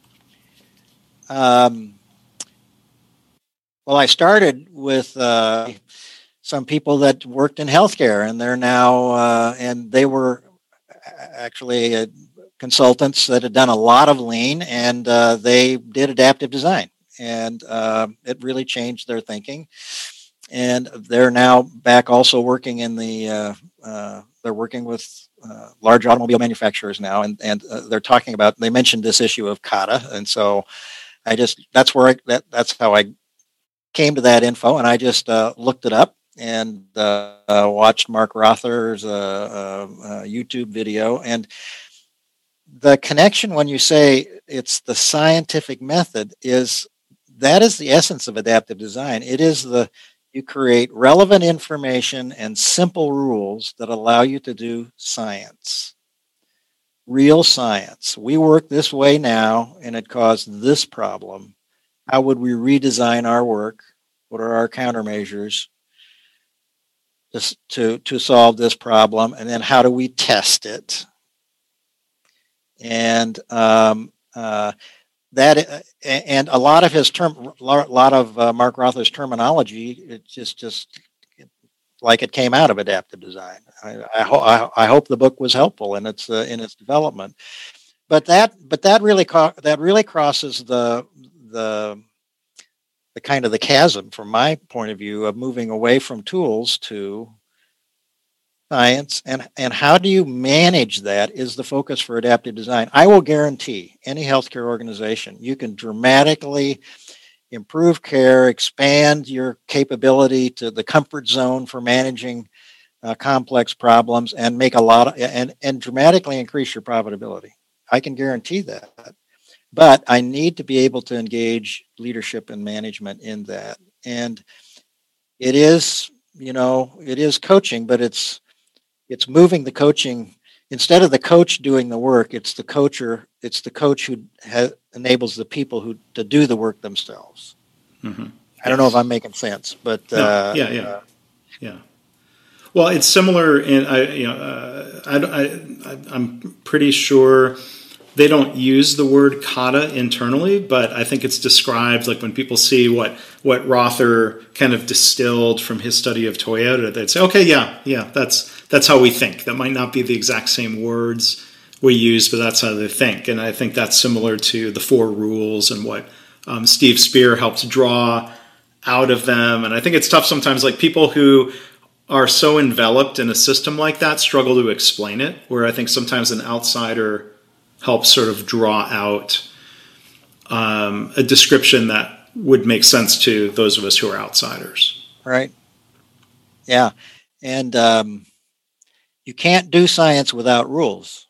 Well, I started with some people that worked in healthcare, and they're now and they were actually consultants that had done a lot of lean, and they did adaptive design. And it really changed their thinking. And they're now back also working in they're working with large automobile manufacturers now. And they're talking about, they mentioned this issue of Kata. And so that's how I came to that info. And I just looked it up and watched Mark Rother's YouTube video. And the connection when you say it's the scientific method that is the essence of adaptive design. It is you create relevant information and simple rules that allow you to do science, real science. We work this way now, and it caused this problem. How would we redesign our work? What are our countermeasures to solve this problem? And then how do we test it? And and a lot of Mark Rother's terminology, it's just like it came out of adaptive design. I hope the book was helpful in its development, but that really crosses the kind of the chasm from my point of view of moving away from tools to science, and how do you manage that is the focus for adaptive design. I will guarantee any healthcare organization, you can dramatically improve care, expand your capability to the comfort zone for managing complex problems, and make and dramatically increase your profitability. I can guarantee that. But I need to be able to engage leadership and management in that. And it is coaching, but it's moving the coaching. Instead of the coach doing the work, it's the coach who enables the people to do the work themselves. Mm-hmm. I don't know if I'm making sense, but yeah. Well, it's similar in I'm pretty sure they don't use the word kata internally, but I think it's described like when people see what Rother kind of distilled from his study of Toyota, they'd say, okay, yeah, that's how we think. That might not be the exact same words we use, but that's how they think. And I think that's similar to the 4 rules and what Steve Spear helps draw out of them. And I think it's tough sometimes, like people who are so enveloped in a system like that struggle to explain it, where I think sometimes an outsider helps sort of draw out a description that would make sense to those of us who are outsiders. Right. Yeah. And you can't do science without rules.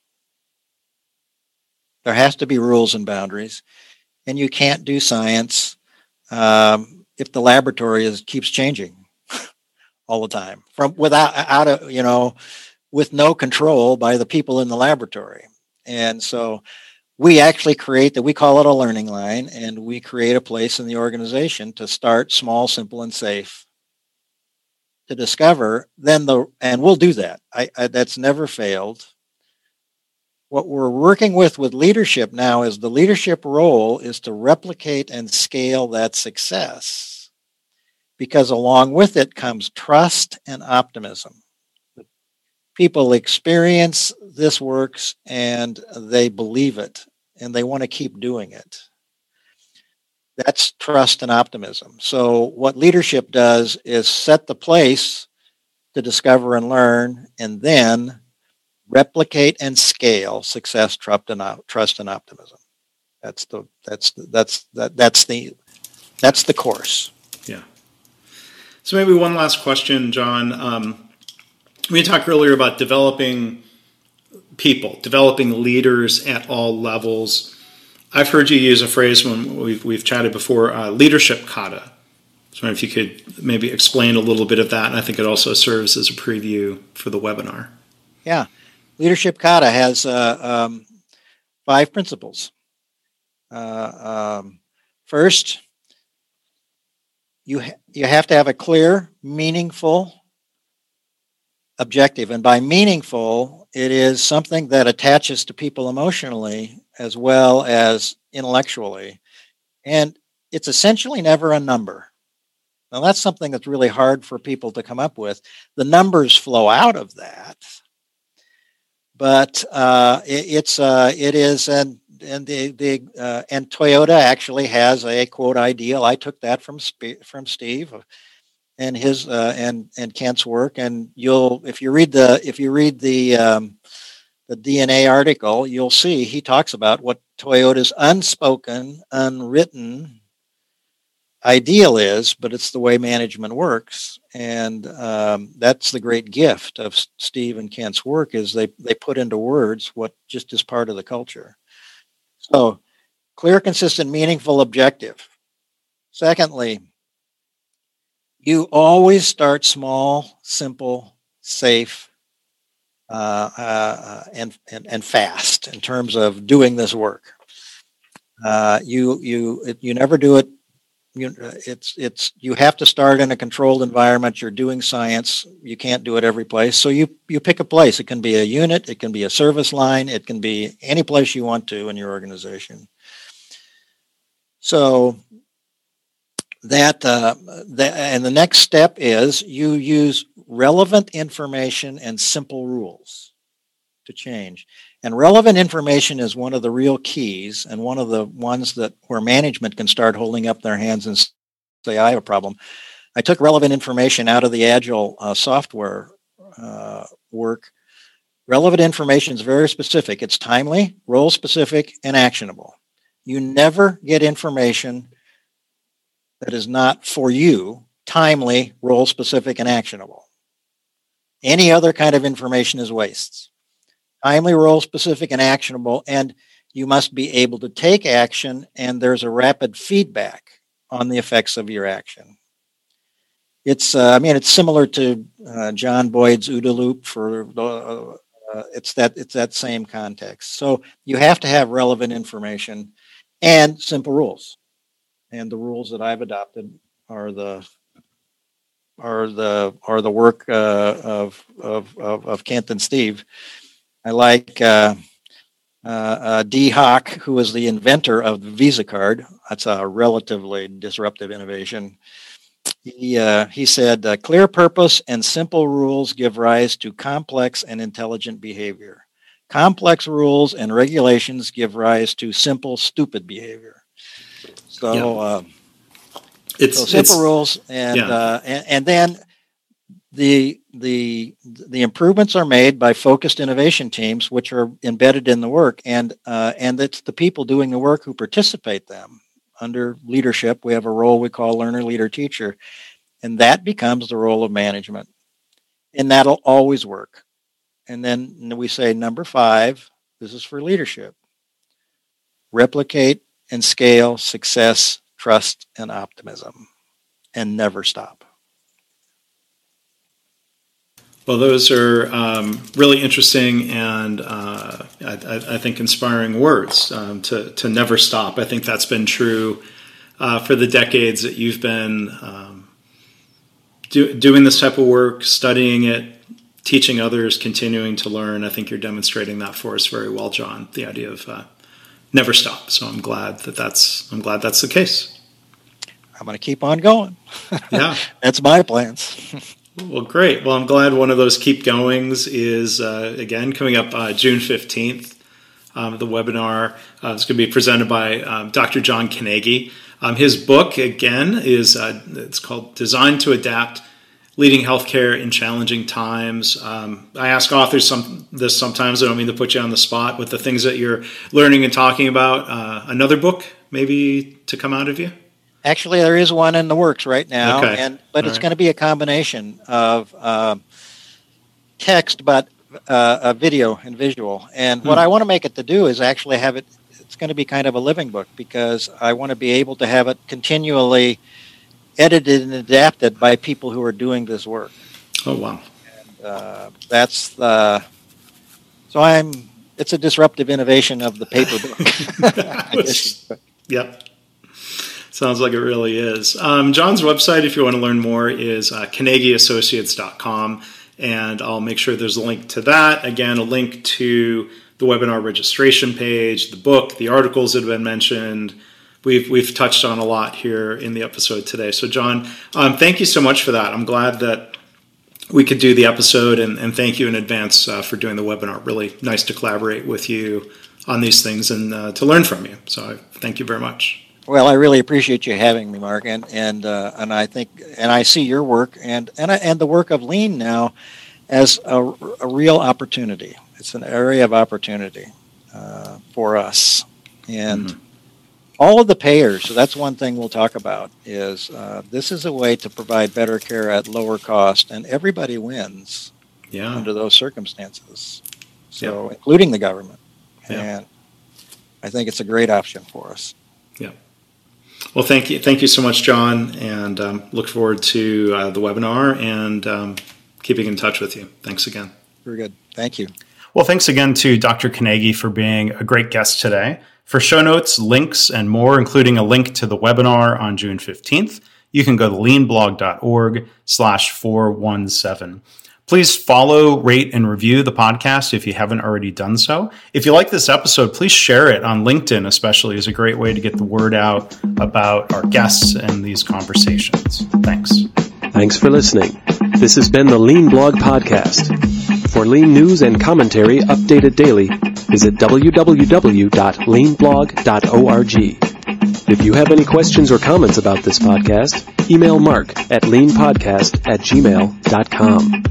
There has to be rules and boundaries. And you can't do science if the laboratory keeps changing all the time with no control by the people in the laboratory. And so we actually we call it a learning line, and we create a place in the organization to start small, simple, and safe to discover. And we'll do that. That's never failed. What we're working with leadership now is the leadership role is to replicate and scale that success, because along with it comes trust and optimism. People experience this works and they believe it and they want to keep doing it. That's trust and optimism. So what leadership does is set the place to discover and learn, and then replicate and scale success, trust, and optimism. That's the course. Yeah. So maybe one last question, John. We talked earlier about developing people, developing leaders at all levels. I've heard you use a phrase when we've chatted before, leadership kata. So if you could maybe explain a little bit of that, and I think it also serves as a preview for the webinar. Yeah. Leadership kata has 5 principles. First, you have to have a clear, meaningful objective. And by meaningful, it is something that attaches to people emotionally as well as intellectually. And it's essentially never a number. Now, that's something that's really hard for people to come up with. The numbers flow out of that. But and Toyota actually has a quote ideal. I took that from Steve and his and Kent's work. And if you read the DNA article, you'll see he talks about what Toyota's unspoken, unwritten ideal is, but it's the way management works. And that's the great gift of Steve and Kent's work, is they put into words what just is part of the culture. So clear, consistent, meaningful objective. Secondly, you always start small, simple, safe, and fast in terms of doing this work. You never do it. You have to start in a controlled environment. You're doing science. You can't do it every place. So you pick a place. It can be a unit. It can be a service line. It can be any place you want to in your organization. So and the next step is you use relevant information and simple rules to change. And relevant information is one of the real keys, and one of the ones where management can start holding up their hands and say, I have a problem. I took relevant information out of the Agile software work. Relevant information is very specific. It's timely, role specific, and actionable. You never get information that is not for you, timely, role specific, and actionable. Any other kind of information is waste. Timely, role specific, and actionable, and you must be able to take action, and there's a rapid feedback on the effects of your action. It's similar to John Boyd's OODA loop for it's that same context. So you have to have relevant information and simple rules. And the rules that I've adopted are the work of Kent and Steve. I like D. Hock, who was the inventor of the Visa card. That's a relatively disruptive innovation. He said, clear purpose and simple rules give rise to complex and intelligent behavior. Complex rules and regulations give rise to simple, stupid behavior. So, it's simple rules, and then the the improvements are made by focused innovation teams, which are embedded in the work, and it's the people doing the work who participate them under leadership. We have a role we call learner, leader, teacher, and that becomes the role of management, and that'll always work. And then we say number 5, this is for leadership: replicate and scale success, trust, and optimism, and never stop. Well, those are really interesting and I think inspiring words, to never stop. I think that's been true for the decades that you've been doing this type of work, studying it, teaching others, continuing to learn. I think you're demonstrating that for us very well, John, the idea of never stop. So I'm glad that's the case. I'm going to keep on going. Yeah. That's my plans. Well, great. Well, I'm glad one of those keep goings is, again, coming up June 15th. The webinar is going to be presented by Dr. John Carnegie. His book, again, is it's called Designed to Adapt, Leading Healthcare in Challenging Times. I ask authors this sometimes. I don't mean to put you on the spot with the things that you're learning and talking about. Another book maybe to come out of you? Actually, there is one in the works right now, okay. But it's going to be a combination of text, but a video and visual. And what I want to make it to do is actually have it. It's going to be kind of a living book, because I want to be able to have it continually edited and adapted by people who are doing this work. Oh wow! And that's the. So It's a disruptive innovation of the paper book. Yep. Sounds like it really is. John's website, if you want to learn more, is CarnegieAssociates.com, and I'll make sure there's a link to that. Again, a link to the webinar registration page, the book, the articles that have been mentioned. We've touched on a lot here in the episode today. So, John, thank you so much for that. I'm glad that we could do the episode, and thank you in advance for doing the webinar. Really nice to collaborate with you on these things and to learn from you. So, thank you very much. Well, I really appreciate you having me, Mark, and I think, and I see your work and the work of Lean now as a real opportunity. It's an area of opportunity for us, and all of the payers. So that's one thing we'll talk about. Is this is a way to provide better care at lower cost, and everybody wins. Yeah. Under those circumstances, so including the government, and I think it's a great option for us. Yeah. Well, thank you so much, John, and look forward to the webinar and keeping in touch with you. Thanks again. Very good. Thank you. Well, thanks again to Dr. Carnegie for being a great guest today. For show notes, links, and more, including a link to the webinar on June 15th, you can go to leanblog.org/417. Please follow, rate, and review the podcast if you haven't already done so. If you like this episode, please share it on LinkedIn, especially, is a great way to get the word out about our guests and these conversations. Thanks. Thanks for listening. This has been the Lean Blog Podcast. For Lean news and commentary updated daily, visit www.leanblog.org. If you have any questions or comments about this podcast, email Mark at leanpodcast@gmail.com.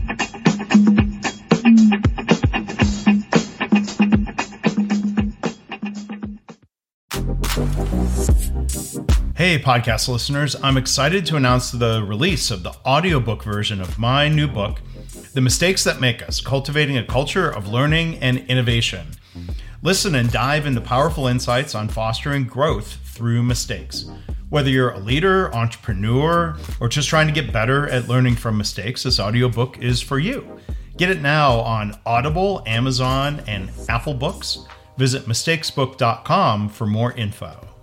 Hey, podcast listeners, I'm excited to announce the release of the audiobook version of my new book, The Mistakes That Make Us: Cultivating a Culture of Learning and Innovation. Listen and dive into powerful insights on fostering growth through mistakes. Whether you're a leader, entrepreneur, or just trying to get better at learning from mistakes, this audiobook is for you. Get it now on Audible, Amazon, and Apple Books. Visit mistakesbook.com for more info.